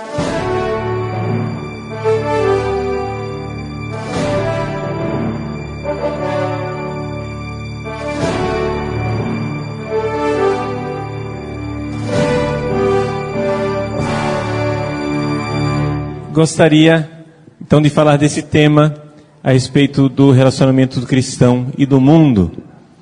Gostaria, então, de falar desse tema a respeito do relacionamento do cristão e do mundo.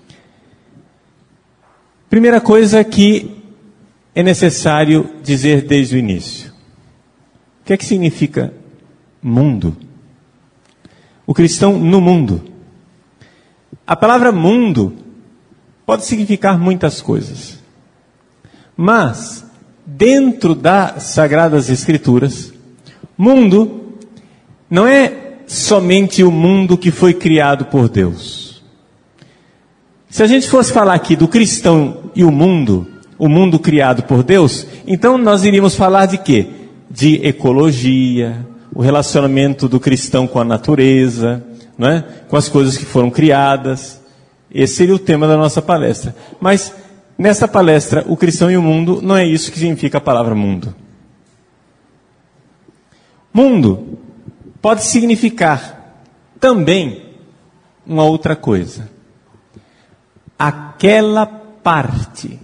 Primeira coisa que é necessário dizer desde o início. O que é que significa mundo? O cristão no mundo. A palavra mundo pode significar muitas coisas. Mas, dentro das Sagradas Escrituras, mundo não é somente o mundo que foi criado por Deus. Se a gente fosse falar aqui do cristão e o mundo criado por Deus, então nós iríamos falar de quê? De ecologia, o relacionamento do cristão com a natureza, não é? Com as coisas que foram criadas. Esse seria o tema da nossa palestra. Mas, nessa palestra, o cristão e o mundo, não é isso que significa a palavra mundo. Mundo pode significar também uma outra coisa. Aquela parte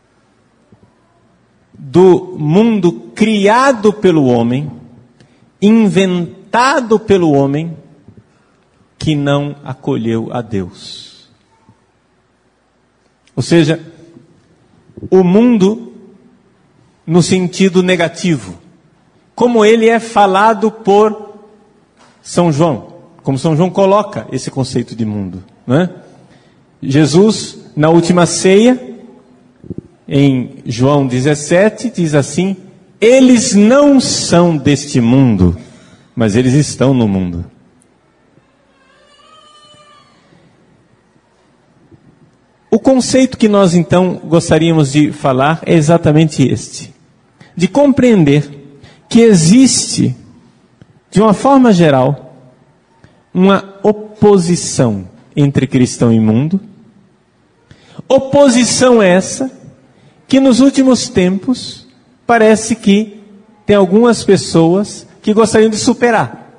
do mundo criado pelo homem, inventado pelo homem, que não acolheu a Deus. Ou seja, o mundo no sentido negativo, como ele é falado por São João, como São João coloca esse conceito de mundo, não é? Jesus, na última ceia, em João 17, diz assim: eles não são deste mundo, mas eles estão no mundo. O conceito que nós então gostaríamos de falar é exatamente este: de compreender que existe, de uma forma geral, uma oposição entre cristão e mundo. Oposição essa que nos últimos tempos parece que tem algumas pessoas que gostariam de superar.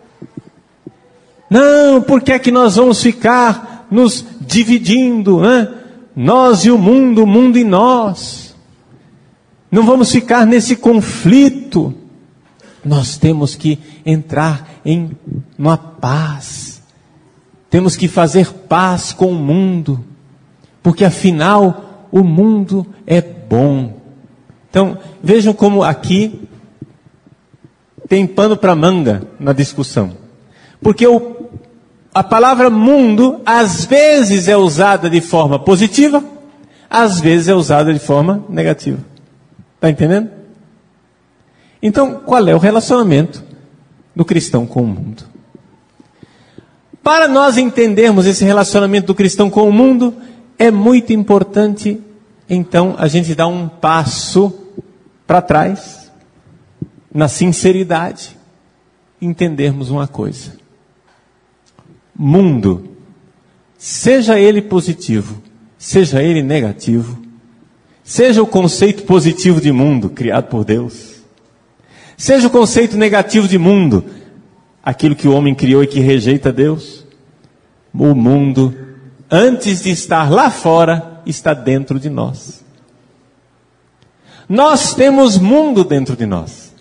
Não, por que é que nós vamos ficar nos dividindo, né? Nós e o mundo e nós. Não vamos ficar nesse conflito. Nós temos que entrar em uma paz. Temos que fazer paz com o mundo. Porque afinal, o mundo é bom. Então, vejam como aqui tem pano para manga na discussão. Porque a palavra mundo, às vezes é usada de forma positiva, às vezes é usada de forma negativa. Está entendendo? Então, qual é o relacionamento do cristão com o mundo? Para nós entendermos esse relacionamento do cristão com o mundo, é muito importante, então, a gente dar um passo para trás, na sinceridade, entendermos uma coisa. Mundo, seja ele positivo, seja ele negativo, seja o conceito positivo de mundo criado por Deus, seja o conceito negativo de mundo, aquilo que o homem criou e que rejeita Deus, o mundo, antes de estar lá fora, está dentro de nós. Nós temos mundo dentro de nós.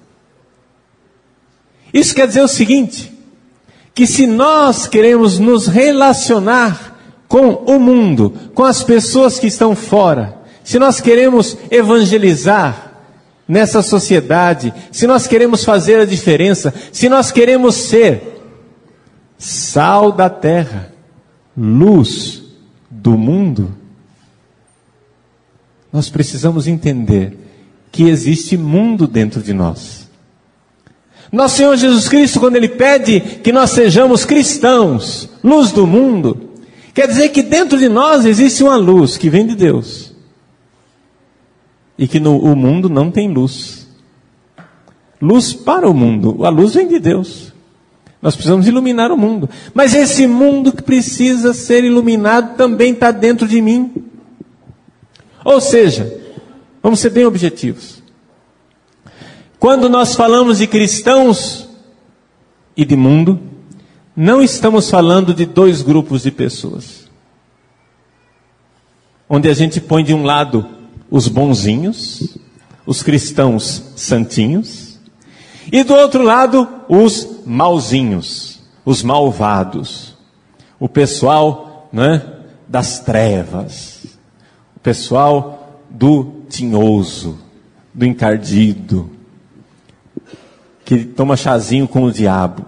Isso quer dizer o seguinte, que se nós queremos nos relacionar com o mundo, com as pessoas que estão fora, se nós queremos evangelizar nessa sociedade, se nós queremos fazer a diferença, se nós queremos ser sal da terra, luz do mundo, nós precisamos entender que existe mundo dentro de nós. Nosso Senhor Jesus Cristo, quando Ele pede que nós sejamos cristãos, luz do mundo, quer dizer que dentro de nós existe uma luz que vem de Deus. E que o mundo não tem luz. Luz para o mundo. A luz vem de Deus. Nós precisamos iluminar o mundo. Mas esse mundo que precisa ser iluminado também está dentro de mim. Ou seja, vamos ser bem objetivos. Quando nós falamos de cristãos e de mundo, não estamos falando de dois grupos de pessoas, onde a gente põe de um lado os bonzinhos, os cristãos santinhos, e do outro lado os mauzinhos, os malvados, o pessoal, né, das trevas, o pessoal do tinhoso, do encardido, que toma chazinho com o diabo.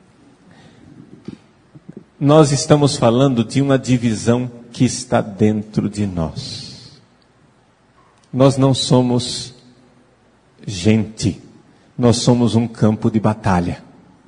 Nós estamos falando de uma divisão que está dentro de nós. Nós não somos gente, nós somos um campo de batalha.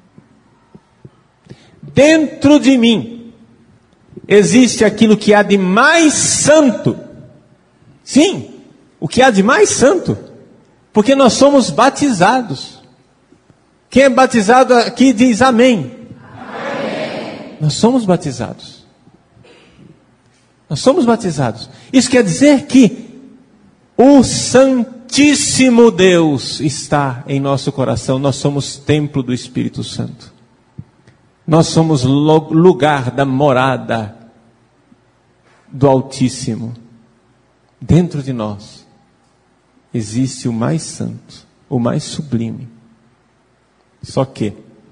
Dentro de mim existe aquilo que há de mais santo. Sim, o que há de mais santo, porque nós somos batizados. Quem é batizado aqui diz amém. Amém. Nós somos batizados. Nós somos batizados. Isso quer dizer que o Santíssimo Deus está em nosso coração. Nós somos templo do Espírito Santo. Nós somos lugar da morada do Altíssimo. Dentro de nós existe o mais santo, o mais sublime. Só que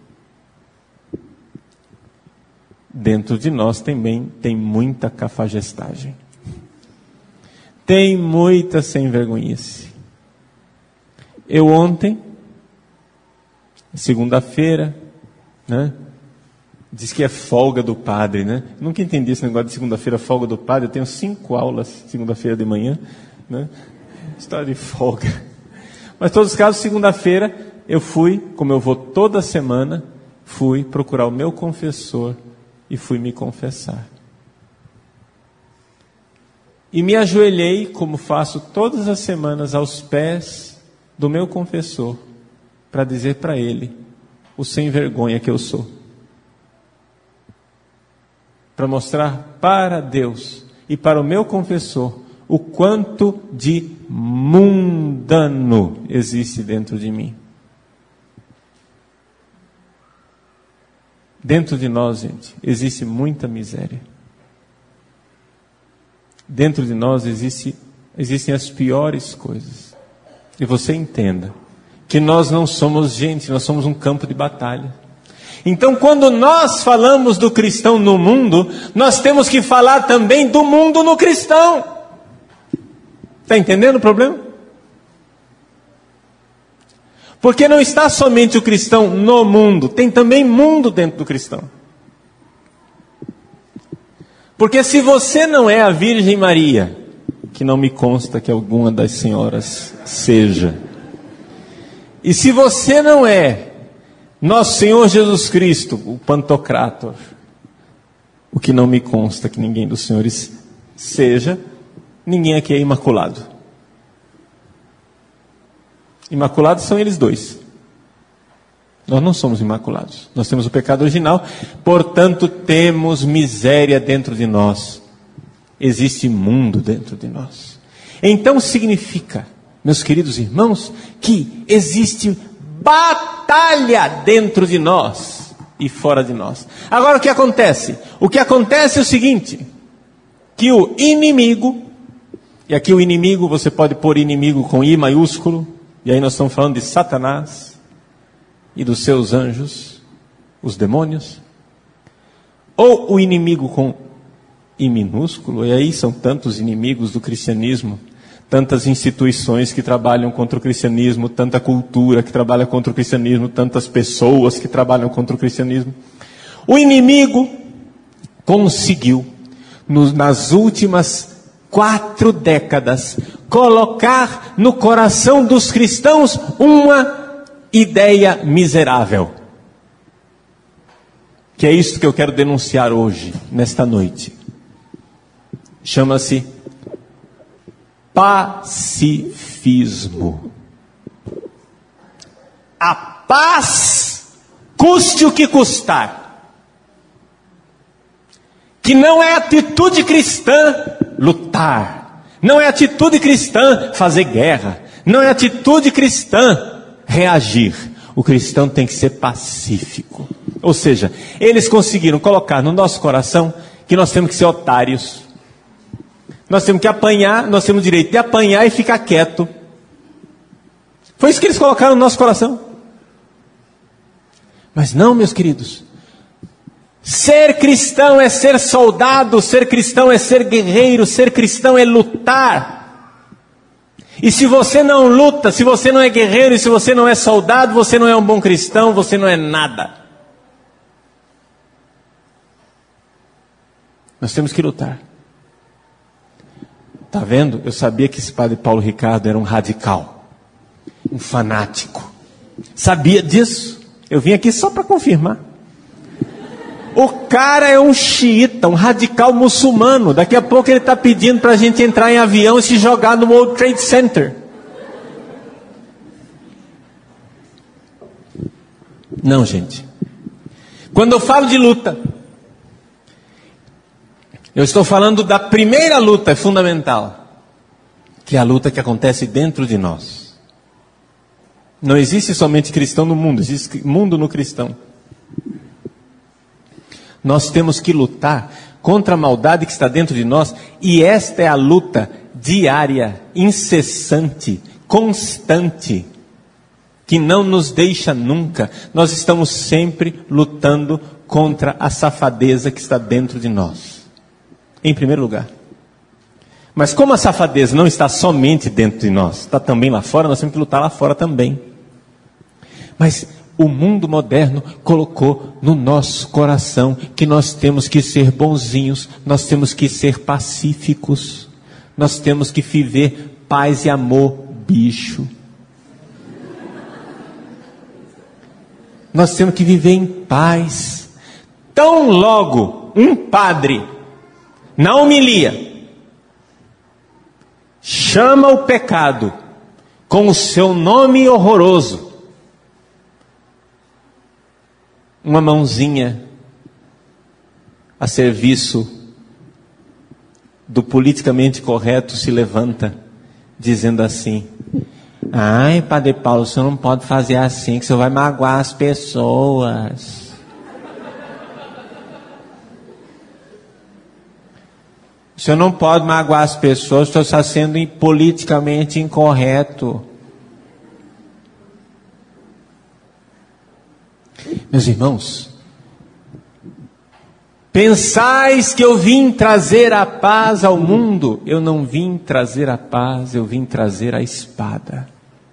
dentro de nós também tem muita cafajestagem. Tem muita sem vergonhice. Eu ontem, segunda-feira, né? Diz que é folga do padre, né? Nunca entendi esse negócio de segunda-feira, folga do padre. Eu tenho 5 aulas segunda-feira de manhã, né? História de folga. Mas em todos os casos, segunda-feira, eu fui, como eu vou toda semana, fui procurar o meu confessor e fui me confessar. E me ajoelhei, como faço todas as semanas, aos pés do meu confessor, para dizer para ele o sem vergonha que eu sou. Para mostrar para Deus e para o meu confessor o quanto de mundano existe dentro de mim. Dentro de nós, gente, existe muita miséria. Dentro de nós existem as piores coisas. E você entenda que nós não somos gente, nós somos um campo de batalha. Então, quando nós falamos do cristão no mundo, nós temos que falar também do mundo no cristão. Está entendendo o problema? Porque não está somente o cristão no mundo, tem também mundo dentro do cristão. Porque se você não é a Virgem Maria, que não me consta que alguma das senhoras seja, e se você não é nosso Senhor Jesus Cristo, o Pantocrator, o que não me consta que ninguém dos senhores seja, ninguém aqui é imaculado. Imaculados são eles dois. Nós não somos imaculados. Nós temos o pecado original, portanto temos miséria dentro de nós. Existe mundo dentro de nós. Então significa, meus queridos irmãos, que existe batalha dentro de nós e fora de nós. Agora o que acontece? O que acontece é o seguinte, que o inimigo, e aqui o inimigo você pode pôr inimigo com I maiúsculo, e aí nós estamos falando de Satanás e dos seus anjos, os demônios. Ou o inimigo com I minúsculo, e aí são tantos inimigos do cristianismo, tantas instituições que trabalham contra o cristianismo, tanta cultura que trabalha contra o cristianismo, tantas pessoas que trabalham contra o cristianismo. O inimigo conseguiu, nas últimas 4 décadas, colocar no coração dos cristãos uma ideia miserável. Que é isso que eu quero denunciar hoje, nesta noite. Chama-se pacifismo. A paz, custe o que custar. Que não é atitude cristã lutar. Não é atitude cristã fazer guerra. Não é atitude cristã reagir. O cristão tem que ser pacífico. Ou seja, eles conseguiram colocar no nosso coração que nós temos que ser otários. Nós temos que apanhar, nós temos o direito de apanhar e ficar quieto. Foi isso que eles colocaram no nosso coração. Mas não, meus queridos. Ser cristão é ser soldado, ser cristão é ser guerreiro, ser cristão é lutar. E se você não luta, se você não é guerreiro e se você não é soldado, você não é um bom cristão, você não é nada. Nós temos que lutar. Tá vendo? Eu sabia que esse padre Paulo Ricardo era um radical, um fanático. Sabia disso? Eu vim aqui só para confirmar. O cara é um xiita, um radical muçulmano. Daqui a pouco ele está pedindo para a gente entrar em avião e se jogar no World Trade Center. Não, gente. Quando eu falo de luta, eu estou falando da primeira luta fundamental, que é a luta que acontece dentro de nós. Não existe somente cristão no mundo, existe mundo no cristão. Nós temos que lutar contra a maldade que está dentro de nós, e esta é a luta diária, incessante, constante, que não nos deixa nunca. Nós estamos sempre lutando contra a safadeza que está dentro de nós. Em primeiro lugar. Mas como a safadeza não está somente dentro de nós, está também lá fora, nós temos que lutar lá fora também. Mas o mundo moderno colocou no nosso coração que nós temos que ser bonzinhos, nós temos que ser pacíficos, nós temos que viver paz e amor, bicho. Nós temos que viver em paz. Tão logo um padre, na homilia, chama o pecado com o seu nome horroroso, uma mãozinha a serviço do politicamente correto se levanta, dizendo assim: ai, Padre Paulo, o senhor não pode fazer assim, que o senhor vai magoar as pessoas. O senhor não pode magoar as pessoas, o senhor está sendo politicamente incorreto. Meus irmãos, pensais que eu vim trazer a paz ao mundo? Eu não vim trazer a paz, eu vim trazer a espada.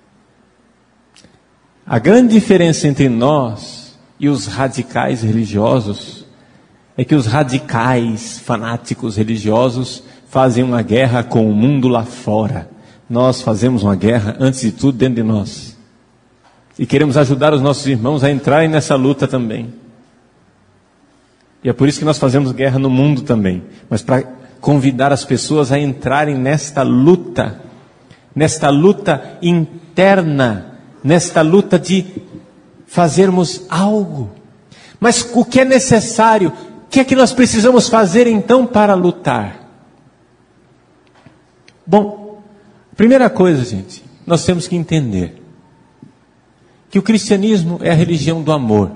A grande diferença entre nós e os radicais religiosos é que os radicais, fanáticos religiosos fazem uma guerra com o mundo lá fora. Nós fazemos uma guerra, antes de tudo, dentro de nós. E queremos ajudar os nossos irmãos a entrarem nessa luta também. E é por isso que nós fazemos guerra no mundo também. Mas para convidar as pessoas a entrarem nesta luta interna, nesta luta de fazermos algo. Mas o que é necessário? O que é que nós precisamos fazer então para lutar? Bom, primeira coisa, gente, nós temos que entender que o cristianismo é a religião do amor.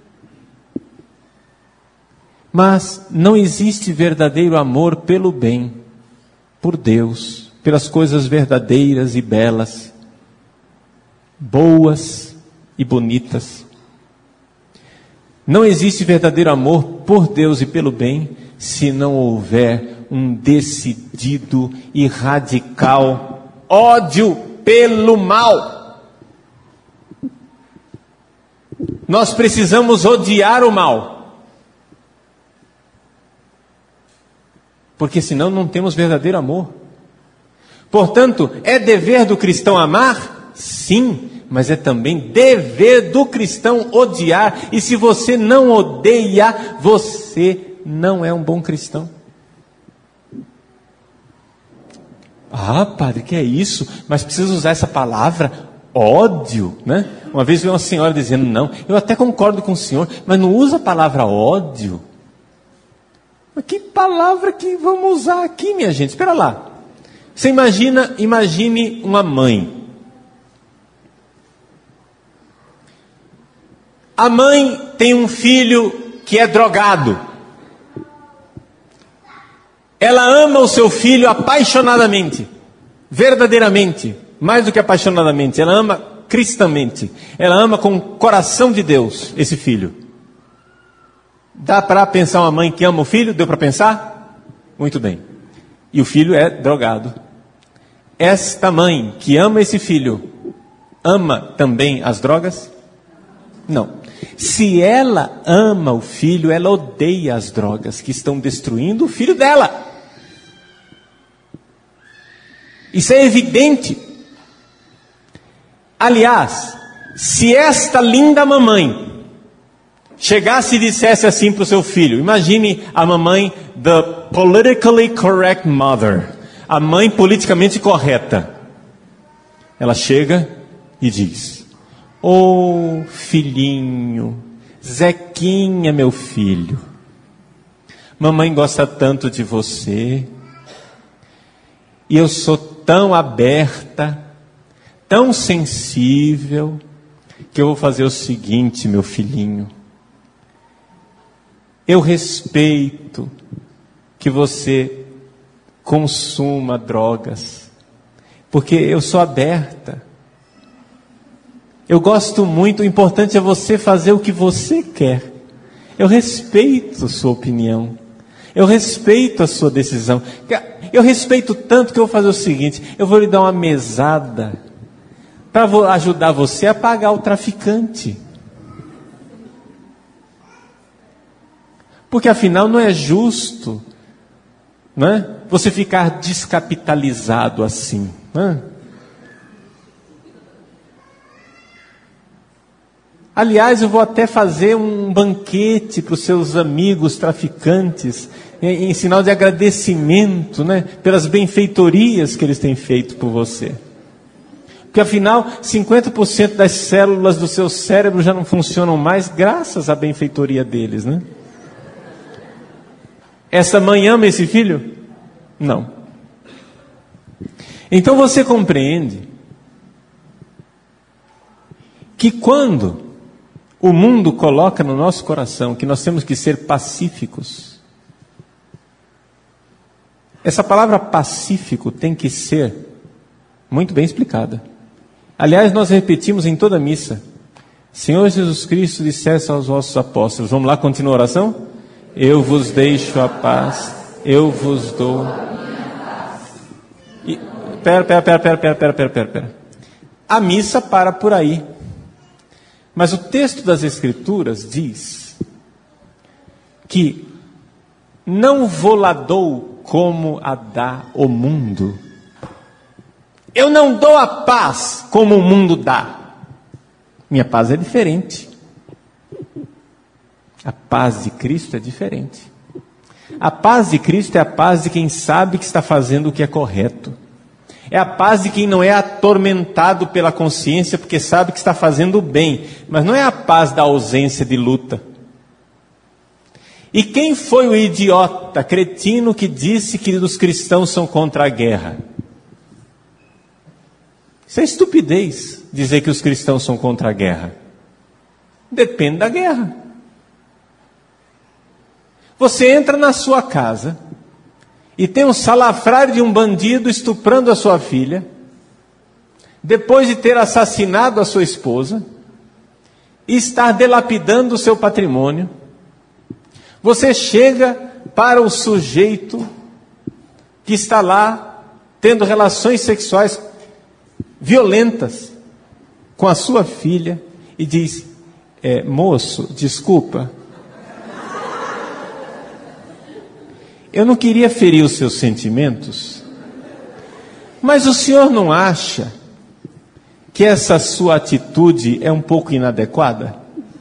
Mas não existe verdadeiro amor pelo bem, por Deus, pelas coisas verdadeiras e belas, boas e bonitas. Não existe verdadeiro amor por Deus e pelo bem, se não houver um decidido e radical ódio pelo mal. Nós precisamos odiar o mal, porque senão não temos verdadeiro amor. Portanto, é dever do cristão amar? Sim, mas é também dever do cristão odiar. E se você não odeia, você não é um bom cristão. Ah, padre, que é isso? Mas precisa usar essa palavra? Ódio, né? Uma vez veio uma senhora dizendo: não, eu até concordo com o senhor, mas não usa a palavra ódio. Mas que palavra que vamos usar aqui, minha gente? Espera lá. Você imagine uma mãe A mãe tem um filho que é drogado. Ela ama o seu filho apaixonadamente, verdadeiramente, mais do que apaixonadamente. Ela ama cristamente. Ela ama com o coração de Deus esse filho. Dá para pensar uma mãe que ama o filho? Deu para pensar? Muito bem. E o filho é drogado. Esta mãe que ama esse filho, ama também as drogas? Não. Se ela ama o filho, ela odeia as drogas que estão destruindo o filho dela. Isso é evidente. Aliás, se esta linda mamãe chegasse e dissesse assim para o seu filho, imagine a mamãe, the politically correct mother, a mãe politicamente correta. Ela chega e diz: "Oh, filhinho, Zequinha, meu filho, mamãe gosta tanto de você, e eu sou tão aberta, tão sensível, que eu vou fazer o seguinte, meu filhinho. Eu respeito que você consuma drogas, porque eu sou aberta. Eu gosto muito, o importante é você fazer o que você quer. Eu respeito a sua opinião. Eu respeito a sua decisão. Eu respeito tanto que eu vou fazer o seguinte, eu vou lhe dar uma mesada para ajudar você a pagar o traficante. Porque afinal não é justo, não é? Você ficar descapitalizado assim, não é? Aliás, eu vou até fazer um banquete para os seus amigos traficantes, em sinal de agradecimento, né, pelas benfeitorias que eles têm feito por você. Porque afinal, 50% das células do seu cérebro já não funcionam mais graças à benfeitoria deles, né? Essa mãe ama esse filho? Não. Então você compreende que quando o mundo coloca no nosso coração que nós temos que ser pacíficos, essa palavra pacífico tem que ser muito bem explicada. Aliás, nós repetimos em toda a missa: Senhor Jesus Cristo dissesse aos vossos apóstolos. Vamos lá, continua a oração? Eu vos deixo a paz, eu vos dou. Pera. A missa para por aí. Mas o texto das Escrituras diz que não vou-la dou como a dá o mundo. Eu não dou a paz como o mundo dá. Minha paz é diferente. A paz de Cristo é diferente. A paz de Cristo é a paz de quem sabe que está fazendo o que é correto. É a paz de quem não é atormentado pela consciência porque sabe que está fazendo o bem. Mas não é a paz da ausência de luta. E quem foi o idiota, cretino, que disse que os cristãos são contra a guerra? Isso é estupidez, dizer que os cristãos são contra a guerra. Depende da guerra. Você entra na sua casa e tem um salafrário de um bandido estuprando a sua filha, depois de ter assassinado a sua esposa, e estar dilapidando o seu patrimônio. Você chega para o sujeito que está lá tendo relações sexuais violentas com a sua filha e diz: moço, desculpa, eu não queria ferir os seus sentimentos, mas o senhor não acha que essa sua atitude é um pouco inadequada?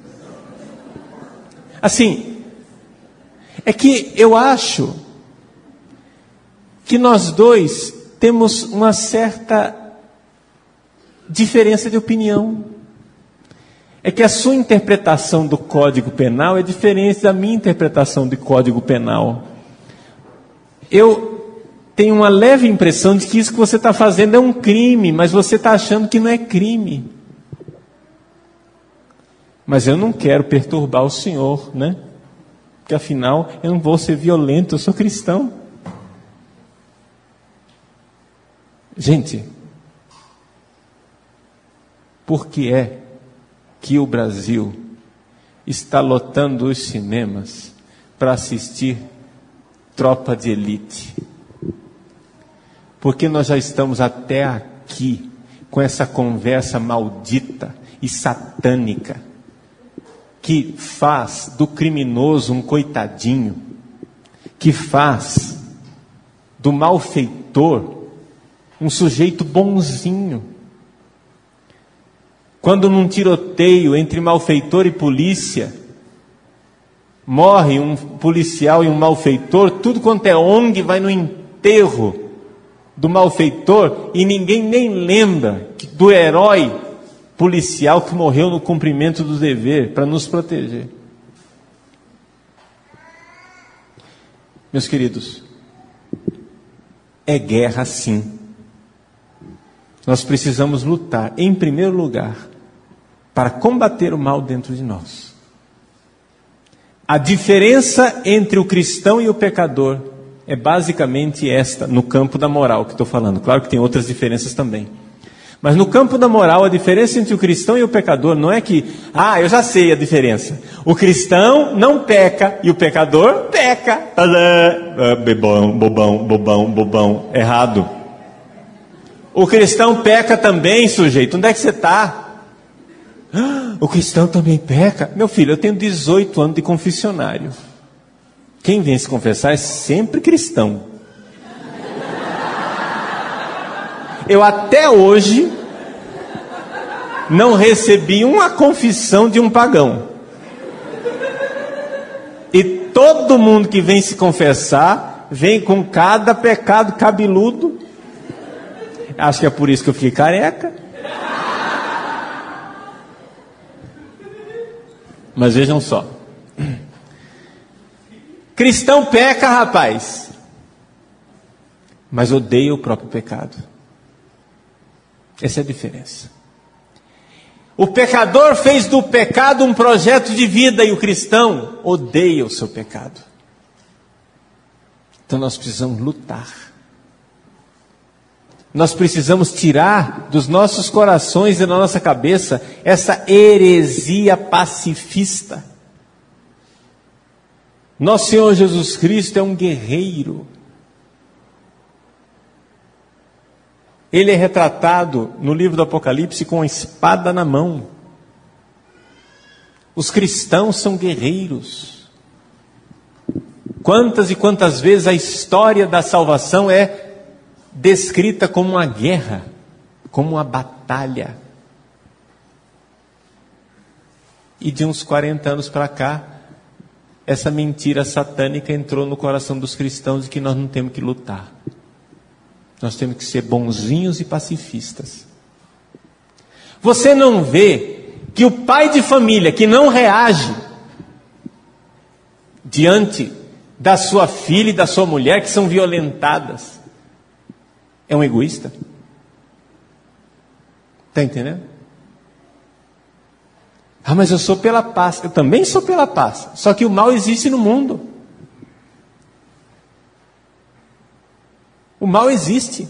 Assim, é que eu acho que nós dois temos uma certa diferença de opinião. É que a sua interpretação do Código Penal é diferente da minha interpretação do Código Penal. Eu tenho uma leve impressão de que isso que você está fazendo é um crime, mas você está achando que não é crime. Mas eu não quero perturbar o Senhor, né? Porque afinal eu não vou ser violento, eu sou cristão. Gente, por que é que o Brasil está lotando os cinemas para assistir Tropa de Elite? Porque nós já estamos até aqui com essa conversa maldita e satânica que faz do criminoso um coitadinho, que faz do malfeitor um sujeito bonzinho. Quando num tiroteio entre malfeitor e polícia, morre um policial e um malfeitor, tudo quanto é ONG vai no enterro do malfeitor e ninguém nem lembra do herói policial que morreu no cumprimento do dever para nos proteger. Meus queridos, é guerra sim. Nós precisamos lutar, em primeiro lugar, para combater o mal dentro de nós. A diferença entre o cristão e o pecador é basicamente esta, no campo da moral que estou falando. Claro que tem outras diferenças também. Mas no campo da moral, a diferença entre o cristão e o pecador não é que, eu já sei a diferença. O cristão não peca e o pecador peca. Bobão, errado. O cristão peca também, sujeito. Onde é que você está? O cristão também peca? Meu filho, eu tenho 18 anos de confessionário. Quem vem se confessar é sempre cristão. Eu até hoje não recebi uma confissão de um pagão. E todo mundo que vem se confessar, vem com cada pecado cabeludo. Acho que é por isso que eu fiquei careca. Mas vejam só. Cristão peca, rapaz. Mas odeia o próprio pecado. Essa é a diferença. O pecador fez do pecado um projeto de vida e o cristão odeia o seu pecado. Então nós precisamos lutar. Nós precisamos tirar dos nossos corações e da nossa cabeça essa heresia pacifista. Nosso Senhor Jesus Cristo é um guerreiro. Ele é retratado no livro do Apocalipse com a espada na mão. Os cristãos são guerreiros. Quantas e quantas vezes a história da salvação é descrita como uma guerra, como uma batalha. E de uns 40 anos para cá, essa mentira satânica entrou no coração dos cristãos de que nós não temos que lutar. Nós temos que ser bonzinhos e pacifistas. Você não vê que o pai de família que não reage diante da sua filha e da sua mulher que são violentadas é um egoísta? Está entendendo? Mas eu sou pela paz. Eu também sou pela paz. Só que o mal existe no mundo. O mal existe.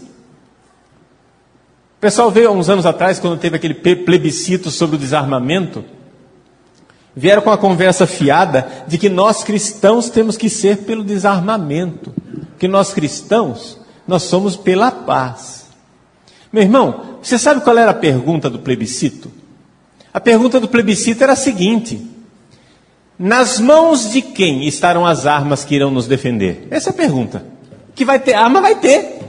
O pessoal veio há uns anos atrás, quando teve aquele plebiscito sobre o desarmamento, vieram com a conversa fiada de que nós cristãos temos que ser pelo desarmamento. Que nós cristãos, nós somos pela paz. Meu irmão, você sabe qual era a pergunta do plebiscito? A pergunta do plebiscito era a seguinte: nas mãos de quem estarão as armas que irão nos defender? Essa é a pergunta. Que vai ter arma, vai ter.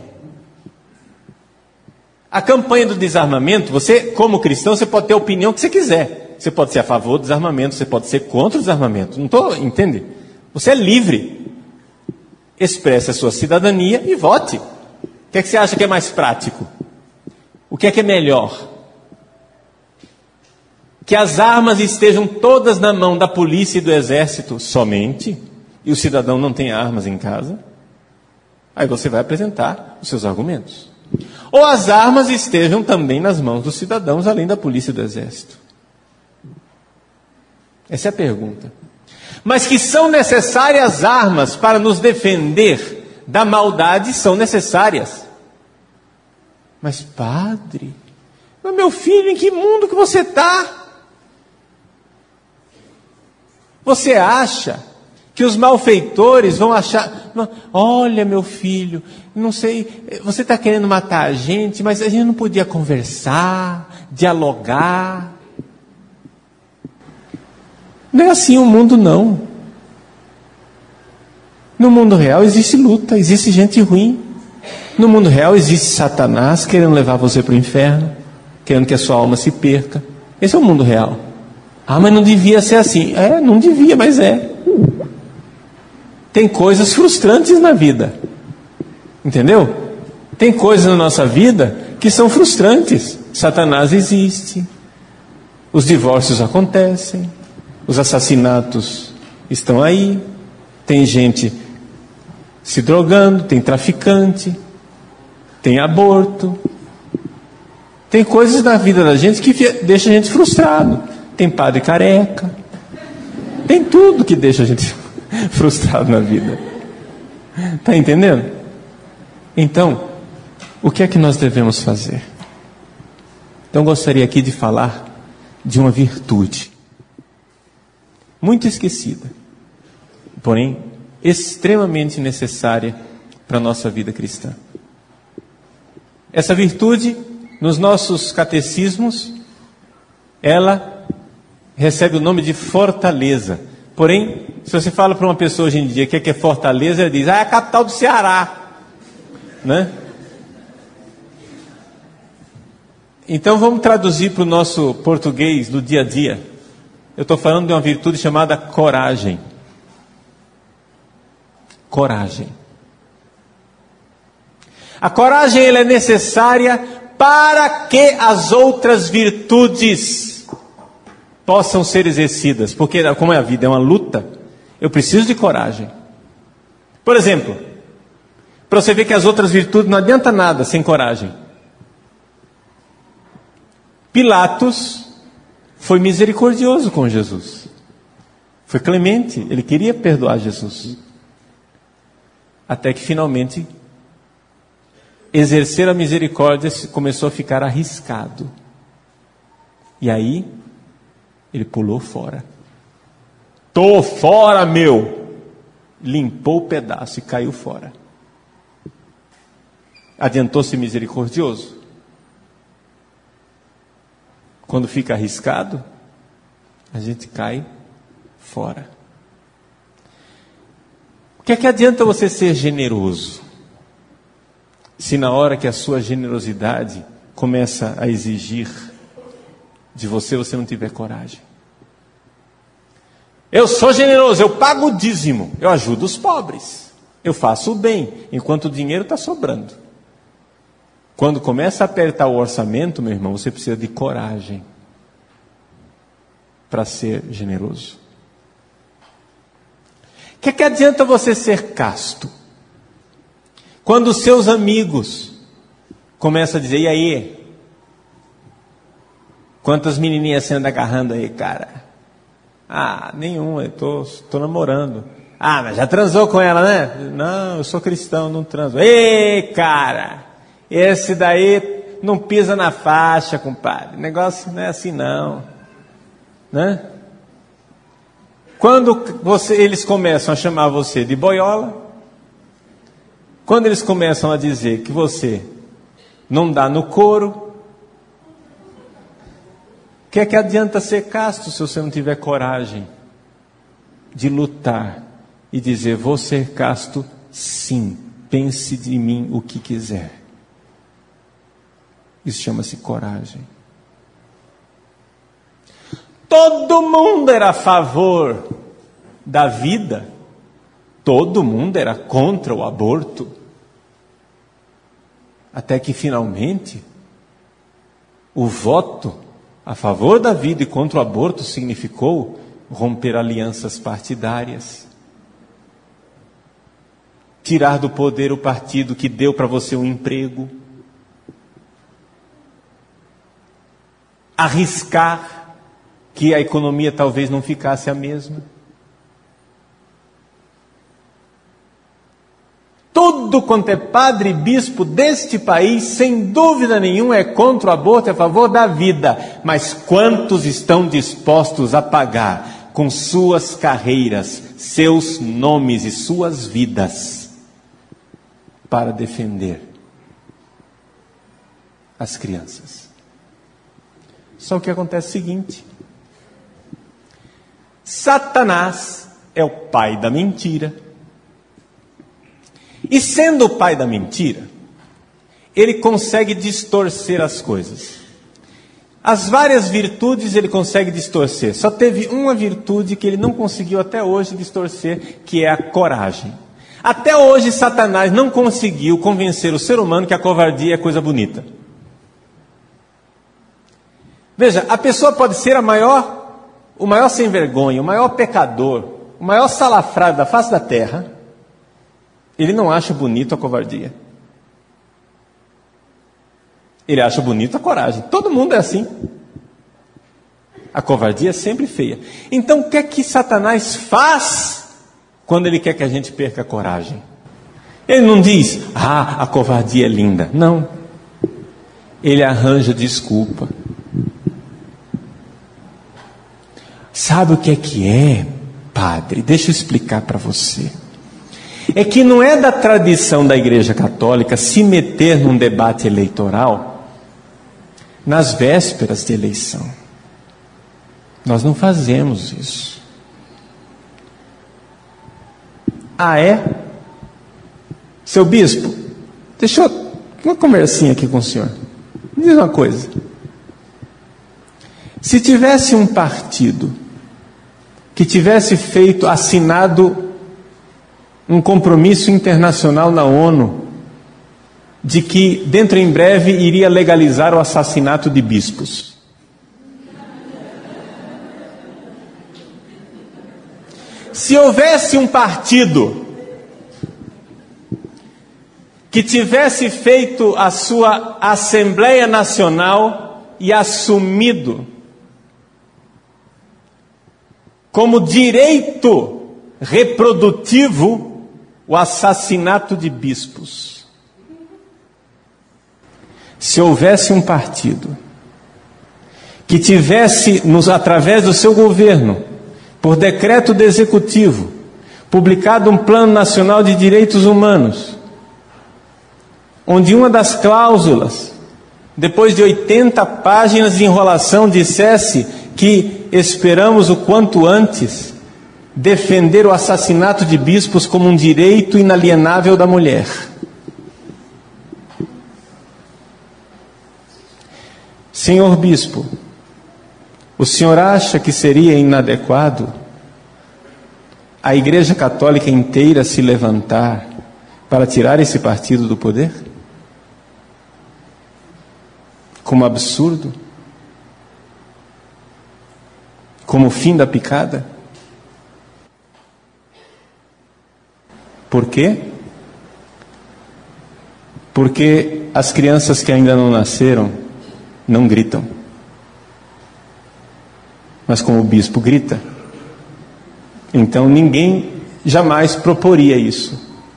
A campanha do desarmamento, você, como cristão, você pode ter a opinião que você quiser. Você pode ser a favor do desarmamento, você pode ser contra o desarmamento. Não estou, entende? Você é livre. Expresse a sua cidadania e vote. O que é que você acha que é mais prático? O que é melhor? Que as armas estejam todas na mão da polícia e do exército somente, e o cidadão não tem armas em casa? Aí você vai apresentar os seus argumentos. Ou as armas estejam também nas mãos dos cidadãos, além da polícia e do exército. Essa é a pergunta. Mas que são necessárias armas para nos defender da maldade, são necessárias. Mas padre, mas meu filho, em que mundo que você está? Você acha que os malfeitores vão achar... Olha, meu filho, não sei, você está querendo matar a gente, mas a gente não podia conversar, dialogar. Não é assim o mundo, não. No mundo real existe luta, existe gente ruim. No mundo real existe Satanás querendo levar você para o inferno, querendo que a sua alma se perca. Esse é o mundo real. Ah, mas não devia ser assim. É, não devia, mas é. Tem coisas frustrantes na vida. Entendeu? Tem coisas na nossa vida que são frustrantes. Satanás existe. Os divórcios acontecem. Os assassinatos estão aí. Tem gente se drogando, tem traficante, tem aborto. Tem coisas na vida da gente que deixa a gente frustrado. Tem padre careca. Tem tudo que deixa a gente frustrado na vida. Está entendendo? Então, o que é que nós devemos fazer? Então, gostaria aqui de falar de uma virtude muito esquecida, porém extremamente necessária para a nossa vida cristã. Essa virtude, nos nossos catecismos, ela recebe o nome de fortaleza. Porém, se você fala para uma pessoa hoje em dia que é Fortaleza, ela diz, é a capital do Ceará, né? Então vamos traduzir para o nosso português do dia a dia. Eu estou falando de uma virtude chamada coragem. Coragem. A coragem ela é necessária para que as outras virtudes possam ser exercidas. Porque como a vida é uma luta, eu preciso de coragem. Por exemplo, para você ver que as outras virtudes não adianta nada sem coragem. Pilatos foi misericordioso com Jesus. Foi clemente, ele queria perdoar Jesus. Até que finalmente exercer a misericórdia começou a ficar arriscado. E aí ele pulou fora. Tô fora, meu! Limpou o pedaço e caiu fora. Adiantou ser misericordioso? Quando fica arriscado, a gente cai fora. O que é que adianta você ser generoso, se na hora que a sua generosidade começa a exigir de você, você não tiver coragem? Eu sou generoso, eu pago o dízimo, eu ajudo os pobres, eu faço o bem, enquanto o dinheiro está sobrando. Quando começa a apertar o orçamento, meu irmão, você precisa de coragem para ser generoso. O que é que adianta você ser casto? Quando os seus amigos começam a dizer, e aí? Quantas menininhas você anda agarrando aí, cara? Ah, nenhuma, eu tô namorando. Ah, mas já transou com ela, né? Não, eu sou cristão, não transo. Ei, cara, esse daí não pisa na faixa, compadre. O negócio não é assim não, né? Quando eles começam a chamar você de boiola, quando eles começam a dizer que você não dá no couro, o que é que adianta ser casto se você não tiver coragem de lutar e dizer, vou ser casto sim, pense de mim o que quiser. Isso chama-se coragem. Todo mundo era a favor da vida, todo mundo era contra o aborto, até que finalmente o voto a favor da vida e contra o aborto significou romper alianças partidárias, tirar do poder o partido que deu para você um emprego, arriscar que a economia talvez não ficasse a mesma. Tudo quanto é padre e bispo deste país, sem dúvida nenhuma, é contra o aborto e a favor da vida. Mas quantos estão dispostos a pagar com suas carreiras, seus nomes e suas vidas para defender as crianças? Só que acontece o seguinte: Satanás é o pai da mentira. E sendo o pai da mentira, ele consegue distorcer as coisas. As várias virtudes ele consegue distorcer. Só teve uma virtude que ele não conseguiu até hoje distorcer, que é a coragem. Até hoje Satanás não conseguiu convencer o ser humano que a covardia é coisa bonita. Veja, a pessoa pode ser o maior sem vergonha, o maior pecador, o maior salafrado da face da terra. Ele não acha bonito a covardia. Ele acha bonito a coragem. Todo mundo é assim. A covardia é sempre feia. Então, o que é que Satanás faz quando ele quer que a gente perca a coragem? Ele não diz, a covardia é linda. Não. Ele arranja desculpa. Sabe o que é, padre? Deixa eu explicar para você. É que não é da tradição da Igreja Católica se meter num debate eleitoral nas vésperas de eleição. Nós não fazemos isso. É? Seu bispo, deixa eu uma conversinha aqui com o senhor. Me diz uma coisa. Se tivesse um partido que tivesse assinado um compromisso internacional na ONU de que dentro em breve iria legalizar o assassinato de bispos. Se houvesse um partido que tivesse feito a sua Assembleia Nacional e assumido como direito reprodutivo o assassinato de bispos. Se houvesse um partido que tivesse, através do seu governo, por decreto do executivo, publicado um Plano Nacional de Direitos Humanos, onde uma das cláusulas, depois de 80 páginas de enrolação, dissesse que esperamos o quanto antes defender o assassinato de bispos como um direito inalienável da mulher. Senhor bispo, o senhor acha que seria inadequado a Igreja Católica inteira se levantar para tirar esse partido do poder? Como absurdo? Como o fim da picada? Por quê? Porque as crianças que ainda não nasceram não gritam. Mas como o bispo grita, então ninguém jamais proporia isso.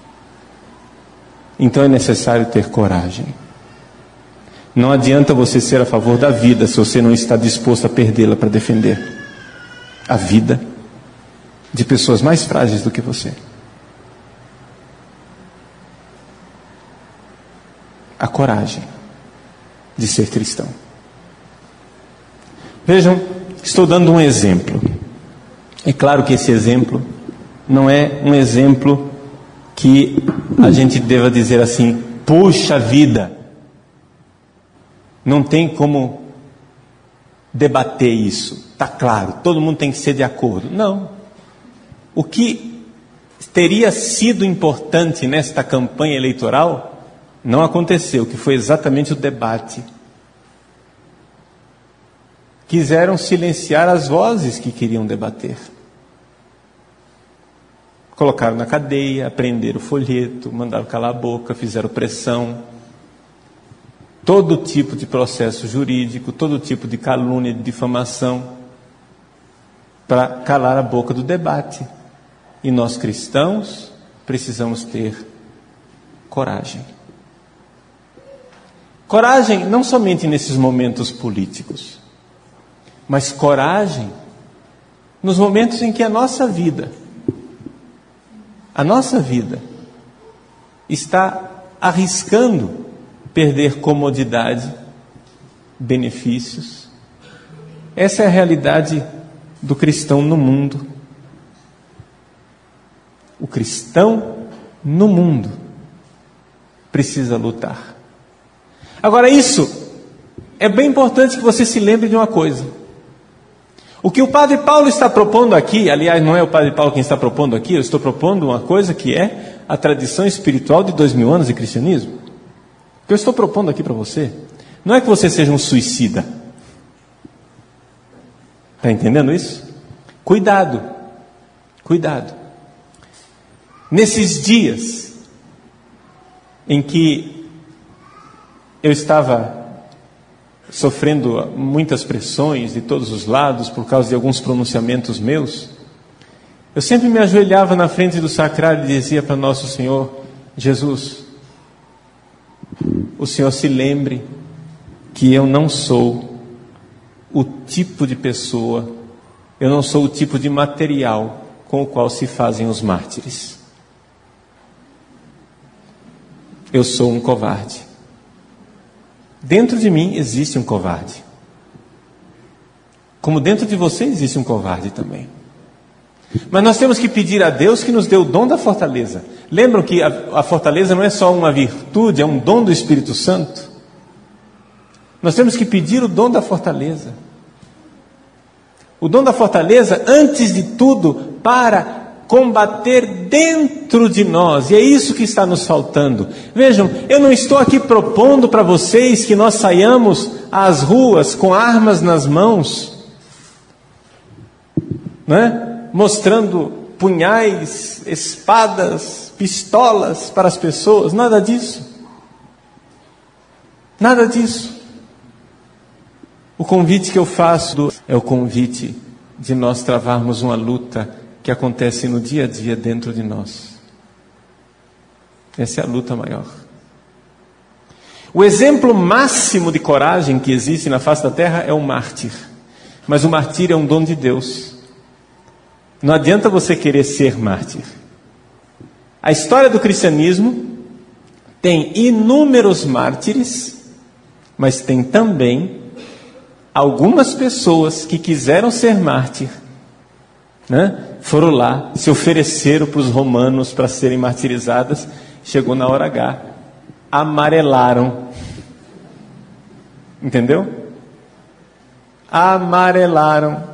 Então é necessário ter coragem. Não adianta você ser a favor da vida se você não está disposto a perdê-la para defender a vida de pessoas mais frágeis do que você. A coragem de ser cristão. Vejam, estou dando um exemplo. É claro que esse exemplo não é um exemplo que a gente deva dizer assim, puxa vida, não tem como debater isso. Está claro, todo mundo tem que ser de acordo. Não. O que teria sido importante nesta campanha eleitoral não aconteceu, que foi exatamente o debate. Quiseram silenciar as vozes que queriam debater. Colocaram na cadeia, prenderam o folheto, mandaram calar a boca, fizeram pressão. Todo tipo de processo jurídico, todo tipo de calúnia, de difamação. para calar a boca do debate. E nós cristãos precisamos ter coragem. Coragem não somente nesses momentos políticos, mas coragem nos momentos em que a nossa vida está arriscando perder comodidade, benefícios. Essa é a realidade do cristão no mundo. O cristão no mundo precisa lutar. Agora, isso é bem importante que você se lembre de uma coisa. O que o Padre Paulo está propondo aqui, aliás, não é o Padre Paulo quem está propondo aqui, eu estou propondo uma coisa que é a tradição espiritual de 2000 anos de cristianismo. O que eu estou propondo aqui para você não é que você seja um suicida. Está entendendo isso? Cuidado, cuidado. Nesses dias em que eu estava sofrendo muitas pressões de todos os lados por causa de alguns pronunciamentos meus, eu sempre me ajoelhava na frente do sacrário e dizia para Nosso Senhor: Jesus, o Senhor se lembre que eu não sou o tipo de pessoa, eu não sou o tipo de material com o qual se fazem os mártires. Eu sou um covarde. Dentro de mim existe um covarde. Como dentro de você existe um covarde também. Mas nós temos que pedir a Deus que nos dê o dom da fortaleza. Lembram que a fortaleza não é só uma virtude, é um dom do Espírito Santo? Nós temos que pedir o dom da fortaleza. O dom da fortaleza, antes de tudo, para combater dentro de nós. E é isso que está nos faltando. Vejam, eu não estou aqui propondo para vocês que nós saiamos às ruas com armas nas mãos, né? Mostrando punhais, espadas, pistolas para as pessoas. Nada disso. Nada disso. O convite que eu faço é o convite de nós travarmos uma luta que acontece no dia a dia dentro de nós. Essa é a luta maior. O exemplo máximo de coragem que existe na face da terra é o mártir. Mas o martírio é um dom de Deus. Não adianta você querer ser mártir. A história do cristianismo tem inúmeros mártires, mas tem também algumas pessoas que quiseram ser mártir, né? Foram lá, se ofereceram para os romanos para serem martirizadas. Chegou na hora H, amarelaram. Entendeu? Amarelaram.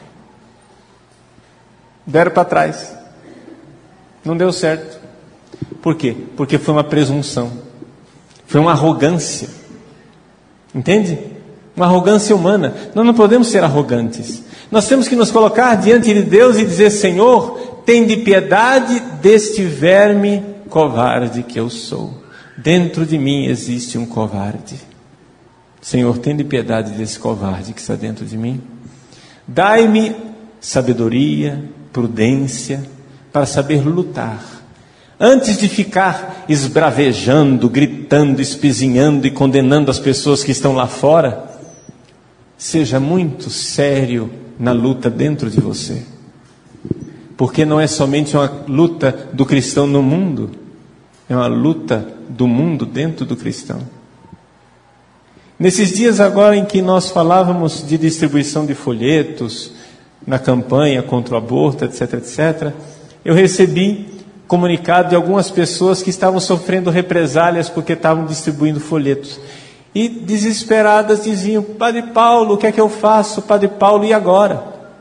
Deram para trás. Não deu certo. Por quê? Porque foi uma presunção. Foi uma arrogância. Entende? Uma arrogância humana. Nós não podemos ser arrogantes. Nós temos que nos colocar diante de Deus e dizer: Senhor, tende piedade deste verme covarde que eu sou. Dentro de mim existe um covarde. Senhor, tende piedade desse covarde que está dentro de mim. Dai-me sabedoria, prudência, para saber lutar. Antes de ficar esbravejando, gritando, espizinhando e condenando as pessoas que estão lá fora, seja muito sério na luta dentro de você. Porque não é somente uma luta do cristão no mundo, é uma luta do mundo dentro do cristão. Nesses dias agora em que nós falávamos de distribuição de folhetos, na campanha contra o aborto, etc, etc, eu recebi comunicado de algumas pessoas que estavam sofrendo represálias porque estavam distribuindo folhetos. E desesperadas diziam: Padre Paulo, o que é que eu faço? Padre Paulo, e agora?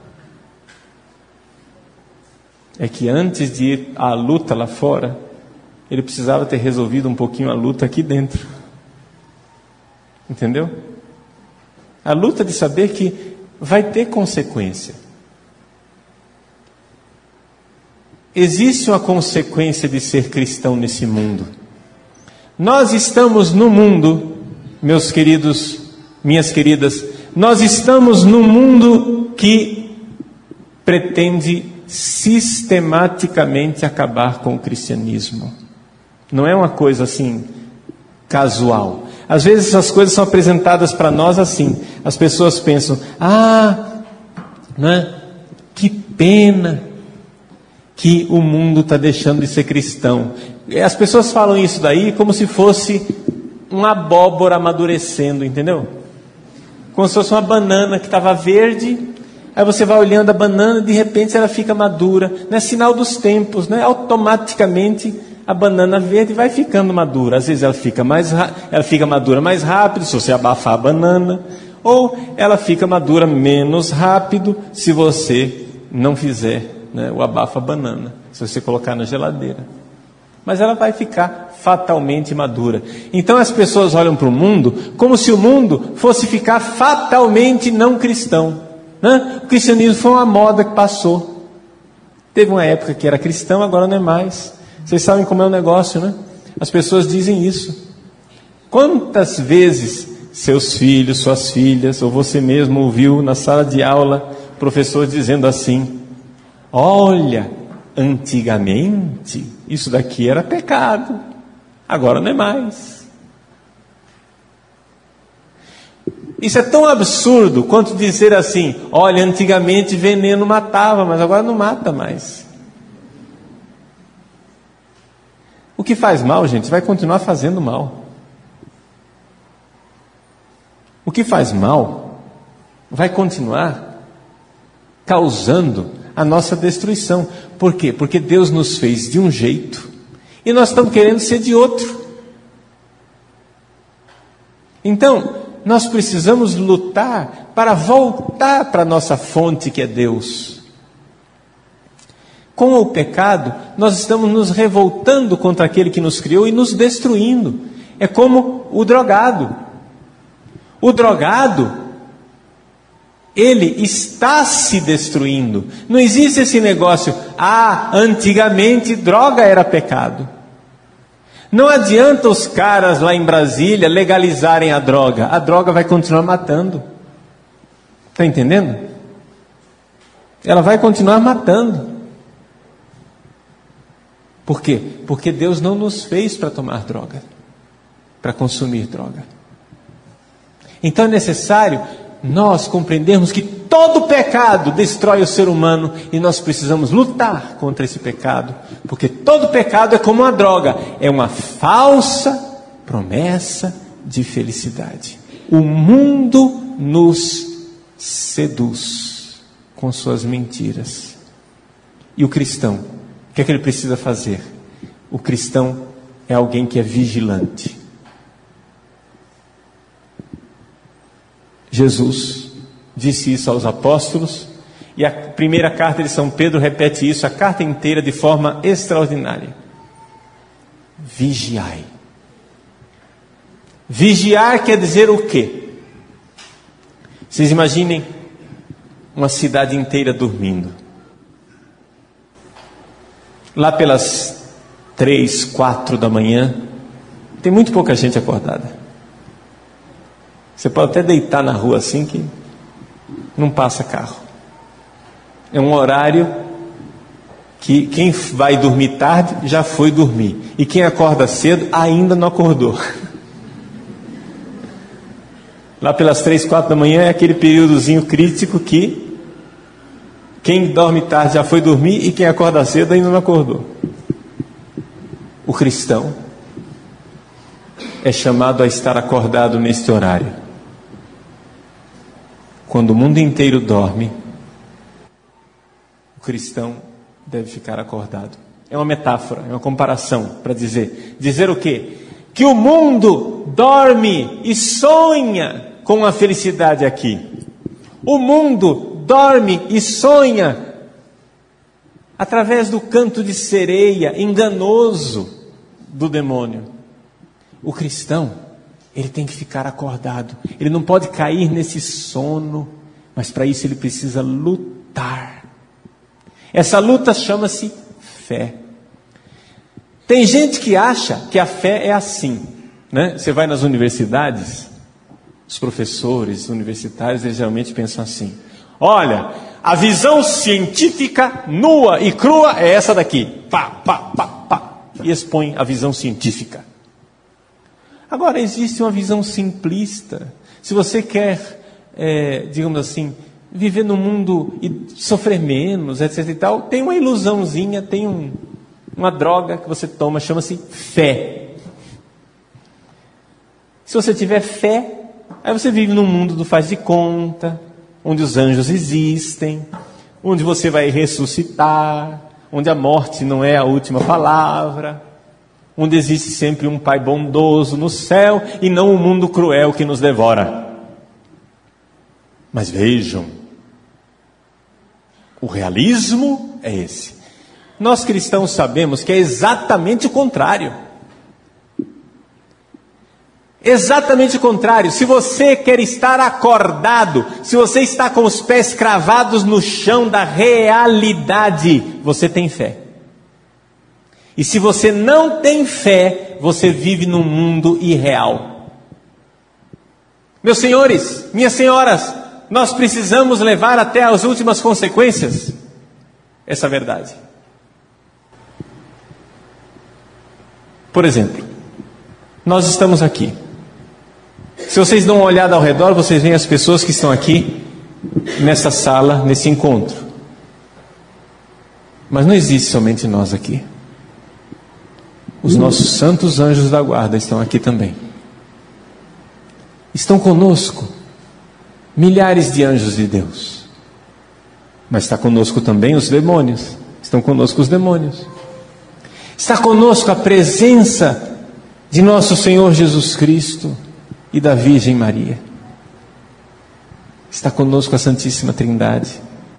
É que antes de ir à luta lá fora, ele precisava ter resolvido um pouquinho a luta aqui dentro. Entendeu? A luta de saber que vai ter consequência. Existe uma consequência de ser cristão nesse mundo. Nós estamos no mundo, meus queridos, minhas queridas, nós estamos num mundo que pretende sistematicamente acabar com o cristianismo. Não é uma coisa assim, casual. Às vezes essas coisas são apresentadas para nós assim. As pessoas pensam, né? Que pena que o mundo está deixando de ser cristão. As pessoas falam isso daí como se fosse uma abóbora amadurecendo, entendeu? Como se fosse uma banana que estava verde, aí você vai olhando a banana e de repente ela fica madura. Não é sinal dos tempos, né? Automaticamente a banana verde vai ficando madura. Às vezes ela fica madura mais rápido se você abafar a banana, ou ela fica madura menos rápido se você não fizer, né, o abafa banana, se você colocar na geladeira. Mas ela vai ficar fatalmente madura. Então as pessoas olham para o mundo como se o mundo fosse ficar fatalmente não cristão, né? O cristianismo foi uma moda que passou. Teve uma época que era cristão, agora não é mais. Vocês sabem como é o negócio, né? As pessoas dizem isso. Quantas vezes seus filhos, suas filhas, ou você mesmo ouviu na sala de aula o professor dizendo assim: olha, antigamente isso daqui era pecado, agora não é mais. Isso é tão absurdo quanto dizer assim: olha, antigamente veneno matava, mas agora não mata mais. O que faz mal, gente, vai continuar fazendo mal. O que faz mal vai continuar causando a nossa destruição. Por quê? Porque Deus nos fez de um jeito e nós estamos querendo ser de outro. Então, nós precisamos lutar para voltar para a nossa fonte, que é Deus. Com o pecado, nós estamos nos revoltando contra aquele que nos criou e nos destruindo. É como o drogado. O drogado, ele está se destruindo. Não existe esse negócio, antigamente droga era pecado. Não adianta os caras lá em Brasília legalizarem a droga vai continuar matando. Está entendendo? Ela vai continuar matando. Por quê? Porque Deus não nos fez para tomar droga, para consumir droga. Então é necessário nós compreendermos que todo pecado destrói o ser humano e nós precisamos lutar contra esse pecado, porque todo pecado é como uma droga, é uma falsa promessa de felicidade. O mundo nos seduz com suas mentiras. E o cristão, o que é que ele precisa fazer? O cristão é alguém que é vigilante. Jesus disse isso aos apóstolos, e a primeira carta de São Pedro repete isso, a carta inteira, de forma extraordinária. Vigiai. Vigiar quer dizer o quê? Vocês imaginem uma cidade inteira dormindo. Lá pelas 3, 4 da manhã, tem muito pouca gente acordada. Você pode até deitar na rua assim que não passa carro. É um horário que quem vai dormir tarde já foi dormir. E quem acorda cedo ainda não acordou. Lá pelas 3, 4 da manhã é aquele períodozinho crítico que quem dorme tarde já foi dormir e quem acorda cedo ainda não acordou. O cristão é chamado a estar acordado neste horário. Quando o mundo inteiro dorme, o cristão deve ficar acordado. É uma metáfora, é uma comparação para dizer o quê? Que o mundo dorme e sonha com a felicidade aqui. O mundo dorme e sonha através do canto de sereia enganoso do demônio. O cristão, ele tem que ficar acordado. Ele não pode cair nesse sono, mas para isso ele precisa lutar. Essa luta chama-se fé. Tem gente que acha que a fé é assim, né? Você vai nas universidades, os professores universitários, eles geralmente pensam assim: olha, A visão científica nua e crua é essa daqui. Pá, pá, pá, pá. E expõe a visão científica. Agora, existe uma visão simplista. Se você quer, digamos assim, viver no mundo e sofrer menos, etc e tal, tem uma ilusãozinha, tem uma droga que você toma, chama-se fé. Se você tiver fé, aí você vive num mundo do faz de conta, onde os anjos existem, onde você vai ressuscitar, onde a morte não é a última palavra, onde existe sempre um Pai bondoso no céu e não um mundo cruel que nos devora. Mas vejam, o realismo é esse. Nós cristãos sabemos que é exatamente o contrário. Exatamente o contrário. Se você quer estar acordado, se você está com os pés cravados no chão da realidade, você tem fé. E se você não tem fé, você vive num mundo irreal. Meus senhores, minhas senhoras, nós precisamos levar até as últimas consequências essa verdade. Por exemplo, nós estamos aqui. Se vocês dão uma olhada ao redor, vocês veem as pessoas que estão aqui nessa sala, nesse encontro. Mas não existe somente nós aqui. Os nossos santos anjos da guarda estão aqui também. Estão conosco milhares de anjos de Deus. Mas está conosco também os demônios. Estão conosco os demônios. Está conosco a presença de nosso Senhor Jesus Cristo e da Virgem Maria. Está conosco a Santíssima Trindade.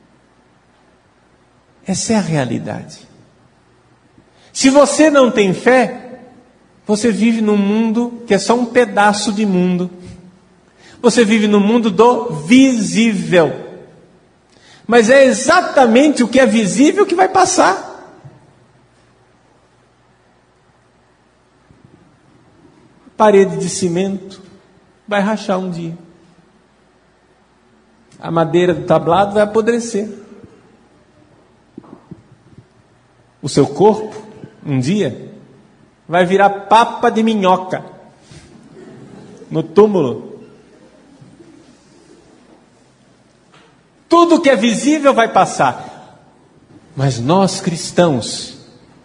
Essa é a realidade. Se você não tem fé, você vive num mundo que é só um pedaço de mundo. Você vive no mundo do visível. Mas é exatamente o que é visível que vai passar. Parede de cimento vai rachar um dia. A madeira do tablado vai apodrecer. O seu corpo, um dia, vai virar papa de minhoca no túmulo. Tudo que é visível vai passar. Mas nós cristãos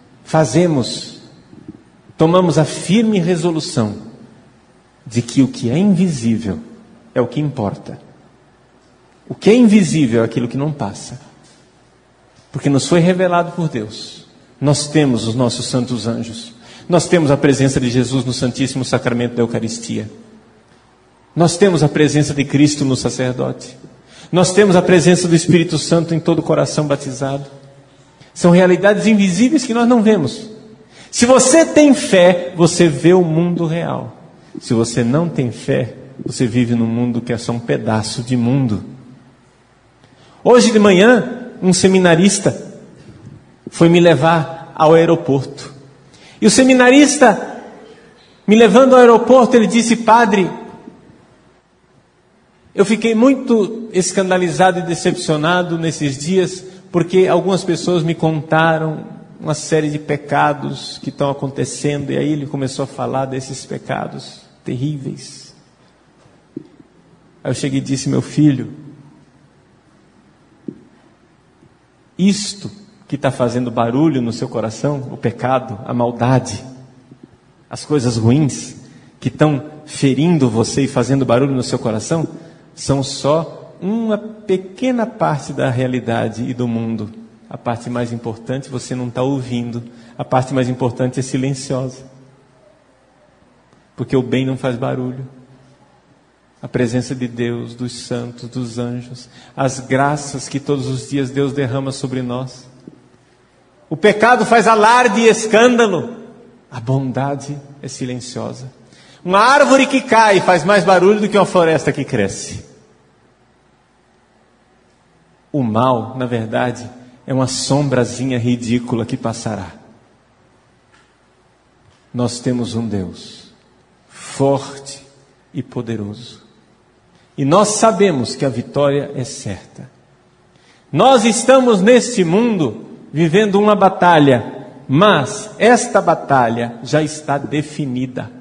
tomamos a firme resolução de que o que é invisível é o que importa. O que é invisível é aquilo que não passa. Porque nos foi revelado por Deus. Nós temos os nossos santos anjos. Nós temos a presença de Jesus no Santíssimo Sacramento da Eucaristia. Nós temos a presença de Cristo no sacerdote. Nós temos a presença do Espírito Santo em todo o coração batizado. São realidades invisíveis que nós não vemos. Se você tem fé, você vê o mundo real. Se você não tem fé, você vive num mundo que é só um pedaço de mundo. Hoje de manhã, um seminarista foi me levar ao aeroporto. E o seminarista, me levando ao aeroporto, ele disse: padre, eu fiquei muito escandalizado e decepcionado nesses dias, porque algumas pessoas me contaram uma série de pecados que estão acontecendo, e aí ele começou a falar desses pecados terríveis. Aí eu cheguei e disse: meu filho, isto que está fazendo barulho no seu coração, o pecado, a maldade, as coisas ruins que estão ferindo você e fazendo barulho no seu coração, são só uma pequena parte da realidade e do mundo. A parte mais importante você não está ouvindo. A parte mais importante é silenciosa. Porque o bem não faz barulho. A presença de Deus, dos santos, dos anjos, as graças que todos os dias Deus derrama sobre nós. O pecado faz alarde e escândalo. A bondade é silenciosa. Uma árvore que cai faz mais barulho do que uma floresta que cresce. O mal, na verdade, é uma sombrazinha ridícula que passará. Nós temos um Deus forte e poderoso. E nós sabemos que a vitória é certa. Nós estamos neste mundo vivendo uma batalha, mas esta batalha já está definida.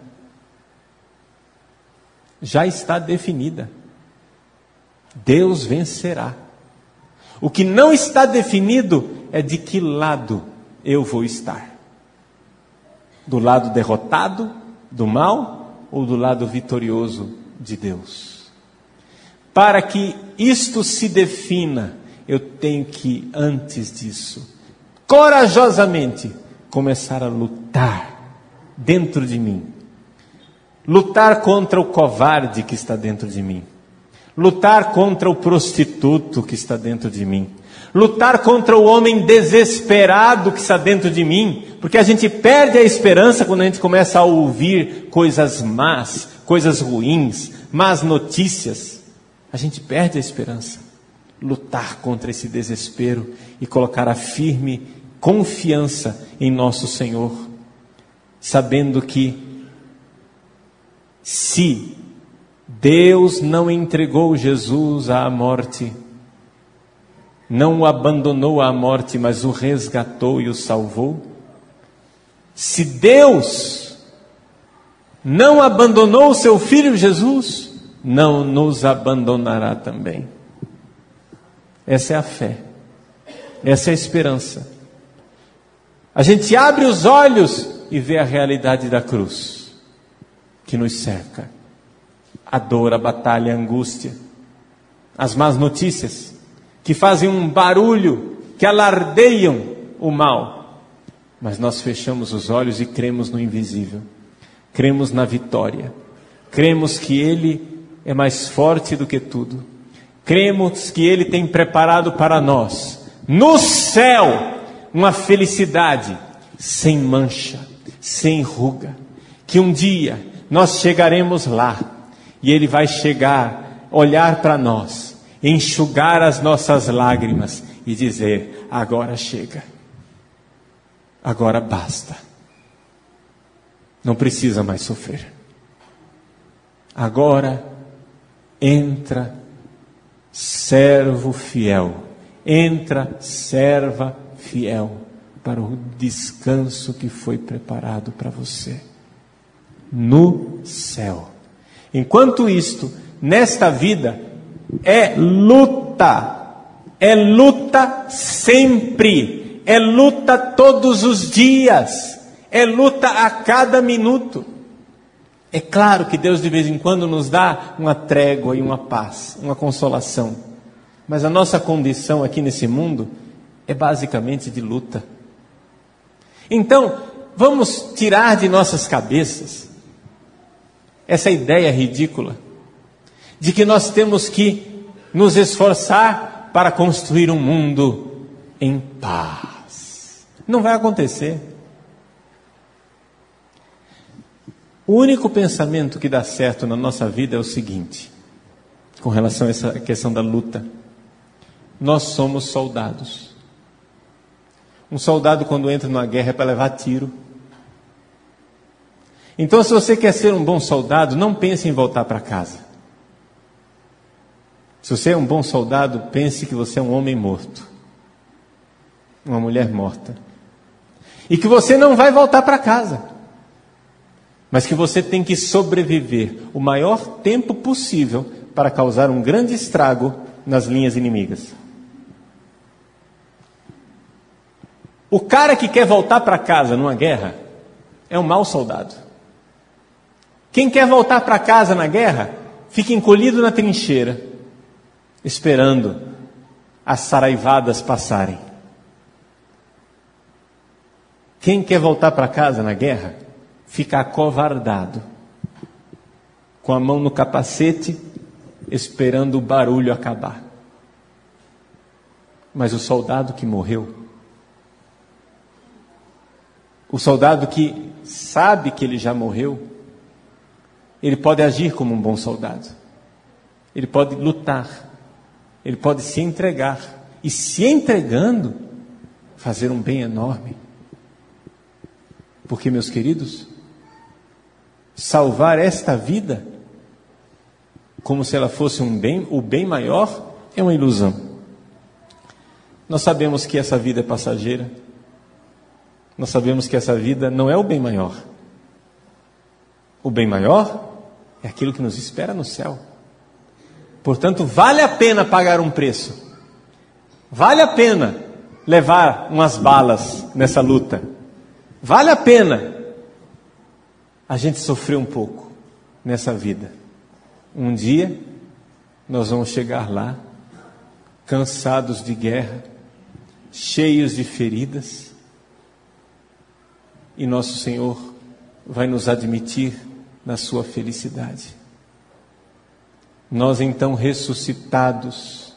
Já está definida. Deus vencerá. O que não está definido é de que lado eu vou estar. Do lado derrotado, do mal, ou do lado vitorioso de Deus. Para que isto se defina, eu tenho que, antes disso, corajosamente, começar a lutar dentro de mim. Lutar contra o covarde que está dentro de mim. Lutar contra o prostituto que está dentro de mim. Lutar contra o homem desesperado que está dentro de mim. Porque a gente perde a esperança quando a gente começa a ouvir coisas más, coisas ruins, más notícias. A gente perde a esperança. Lutar contra esse desespero e colocar a firme confiança em nosso Senhor. Sabendo que se Deus não entregou Jesus à morte, não o abandonou à morte, mas o resgatou e o salvou. Se Deus não abandonou o seu Filho Jesus, não nos abandonará também. Essa é a fé, essa é a esperança. A gente abre os olhos e vê a realidade da cruz, que nos cerca. A dor, a batalha, a angústia, as más notícias, que fazem um barulho, que alardeiam o mal. Mas nós fechamos os olhos e cremos no invisível. Cremos na vitória. Cremos que Ele é mais forte do que tudo. Cremos que Ele tem preparado para nós, no céu, uma felicidade sem mancha, sem ruga. Que um dia nós chegaremos lá. E Ele vai chegar, olhar para nós, enxugar as nossas lágrimas e dizer: agora chega, agora basta, não precisa mais sofrer. Agora entra servo fiel, entra serva fiel para o descanso que foi preparado para você no céu. Enquanto isto, nesta vida, é luta sempre, é luta todos os dias, é luta a cada minuto. É claro que Deus de vez em quando nos dá uma trégua e uma paz, uma consolação, mas a nossa condição aqui nesse mundo é basicamente de luta. Então, vamos tirar de nossas cabeças essa ideia ridícula de que nós temos que nos esforçar para construir um mundo em paz. Não vai acontecer. O único pensamento que dá certo na nossa vida é o seguinte, com relação a essa questão da luta. Nós somos soldados. Um soldado, quando entra numa guerra, é para levar tiro. Então, se você quer ser um bom soldado, não pense em voltar para casa. Se você é um bom soldado, pense que você é um homem morto, uma mulher morta, e que você não vai voltar para casa, mas que você tem que sobreviver o maior tempo possível para causar um grande estrago nas linhas inimigas. O cara que quer voltar para casa numa guerra é um mau soldado. Quem quer voltar para casa na guerra, fica encolhido na trincheira, esperando as saraivadas passarem. Quem quer voltar para casa na guerra, fica acovardado, com a mão no capacete, esperando o barulho acabar. Mas o soldado que morreu, o soldado que sabe que ele já morreu, ele pode agir como um bom soldado. Ele pode lutar. Ele pode se entregar. E se entregando, fazer um bem enorme. Porque, meus queridos, salvar esta vida, como se ela fosse o bem maior, é uma ilusão. Nós sabemos que essa vida é passageira. Nós sabemos que essa vida não é o bem maior. O bem maior é aquilo que nos espera no céu. Portanto, vale a pena pagar um preço. Vale a pena levar umas balas nessa luta. Vale a pena a gente sofrer um pouco nessa vida. Um dia nós vamos chegar lá, cansados de guerra, cheios de feridas, e nosso Senhor vai nos admitir na sua felicidade. Nós então ressuscitados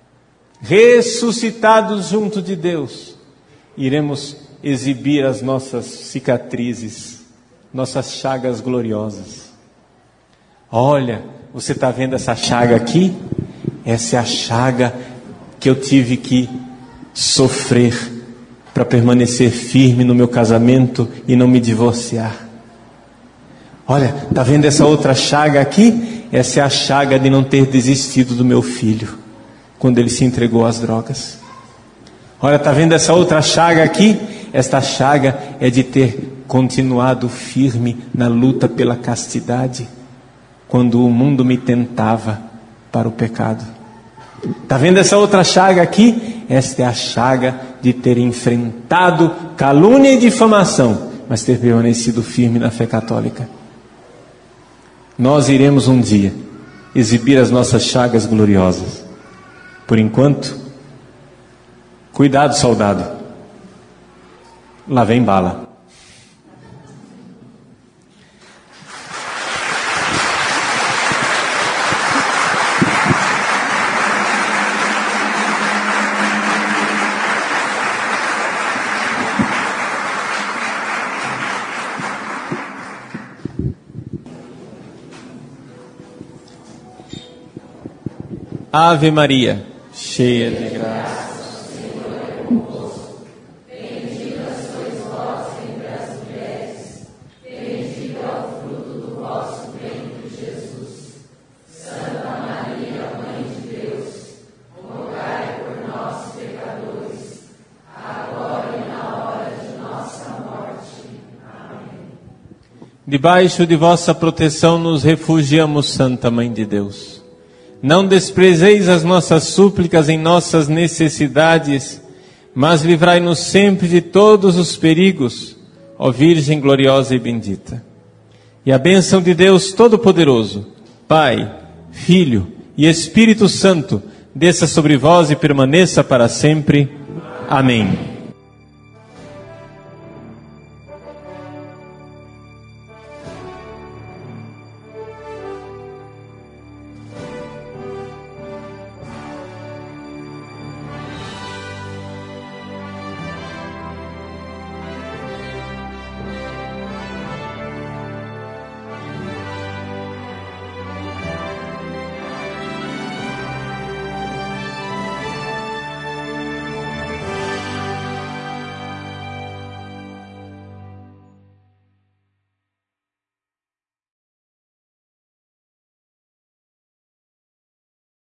junto de Deus, iremos exibir as nossas cicatrizes, nossas chagas gloriosas. Olha, você está vendo essa chaga aqui? Essa é a chaga que eu tive que sofrer para permanecer firme no meu casamento e não me divorciar. Olha, está vendo essa outra chaga aqui? Essa é a chaga de não ter desistido do meu filho quando ele se entregou às drogas. Olha, está vendo essa outra chaga aqui? Esta chaga é de ter continuado firme na luta pela castidade quando o mundo me tentava para o pecado. Está vendo essa outra chaga aqui? Esta é a chaga de ter enfrentado calúnia e difamação, mas ter permanecido firme na fé católica. Nós iremos um dia exibir as nossas chagas gloriosas. Por enquanto, cuidado, soldado. Lá vem bala. Ave Maria, cheia de graça, o Senhor é convosco. Bendita sois vós entre as mulheres, bendito é o fruto do vosso ventre, Jesus. Santa Maria, Mãe de Deus, rogai por nós, pecadores, agora e na hora de nossa morte. Amém. Debaixo de vossa proteção nos refugiamos, Santa Mãe de Deus. Não desprezeis as nossas súplicas em nossas necessidades, mas livrai-nos sempre de todos os perigos, ó Virgem gloriosa e bendita. E a bênção de Deus Todo-Poderoso, Pai, Filho e Espírito Santo, desça sobre vós e permaneça para sempre. Amém.